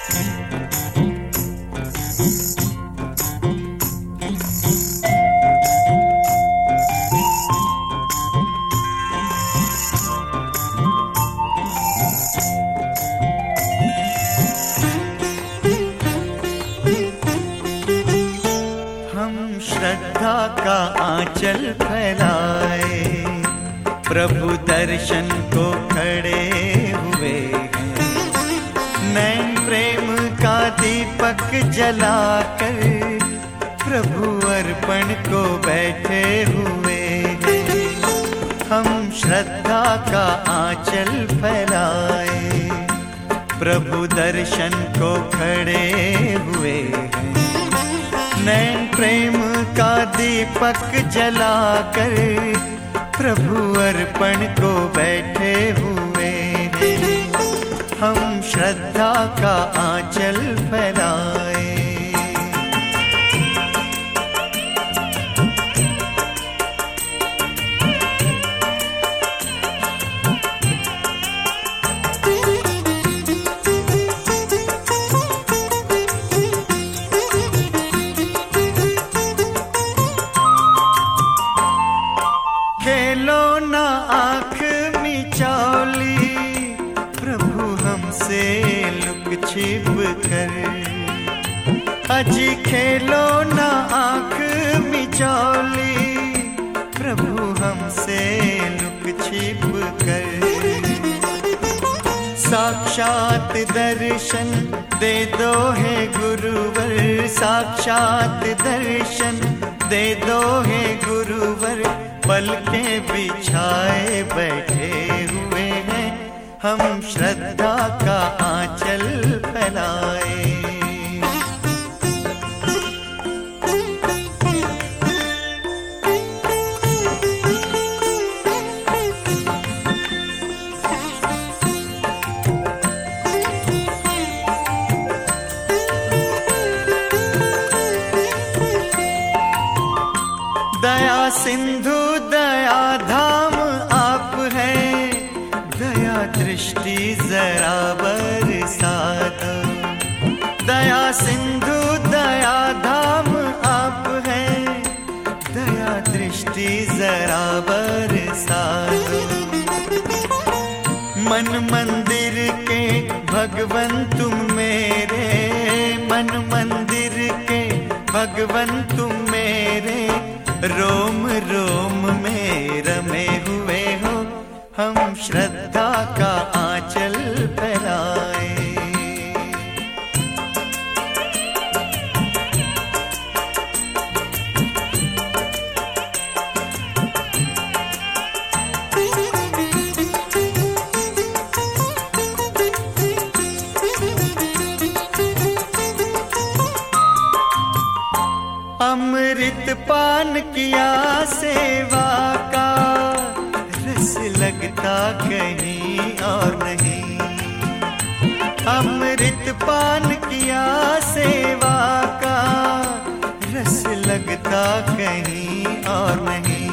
श्रद्धा का आंचल फैलाए, प्रभु दर्शन को खड़े हुए हैं। नैन प्रेम का दीपक जलाकर प्रभु अर्पण को बैठे हुए हैं। हम श्रद्धा का आंचल फैलाए, प्रभु दर्शन को खड़े हुए हैं। नैन प्रेम का दीपक जलाकर प्रभु अर्पण को बैठे हुए हैं। हम श्रद्धा का आंचल फैलाए। खेलो ना आँख मिचौली, प्रभु हमसे लुक छिप कर। अजी खेलो ना आँख मिचौली, प्रभु हमसे लुक छिप कर। साक्षात दर्शन दे दो है गुरुवर, साक्षात दर्शन दे दो है गुरुवर। पलके बिछाए बैठे हुए हैं, हम श्रद्धा का आंचल फैलाए। दया सिंधु दया धाम आप हैं, दया दृष्टि जरा बरसा दो। दया सिंधु दया धाम आप हैं, दया दृष्टि जरा बरसा दो। मन मंदिर के भगवन तुम मेरे, मन मंदिर के भगवन तुम मेरे। रोम रोम में रमे हुए हो, हम श्रद्धा का आंचल फैलाए। अमृत पान किया सेवा का, रस लगता कहीं और नहीं। अमृत पान किया सेवा का, रस लगता कहीं और नहीं।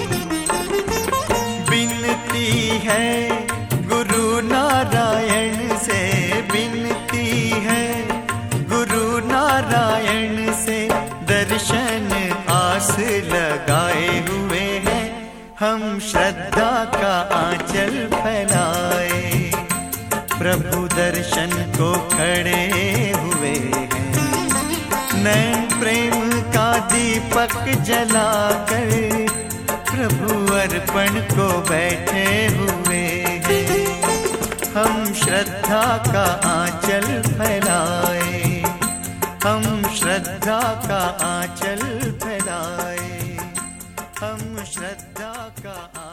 विनती है गुरु नारायण से, विनती है गुरु नारायण से। दर्शन आस लगाए हुए हैं, हम श्रद्धा का आंचल फैलाए। प्रभु दर्शन को खड़े हुए हैं। नैन प्रेम का दीपक जलाकर प्रभु अर्पण को बैठे हुए हैं। हम श्रद्धा का आंचल फैलाए, हम श्रद्धा का आंचल फैलाए, हम श्रद्धा का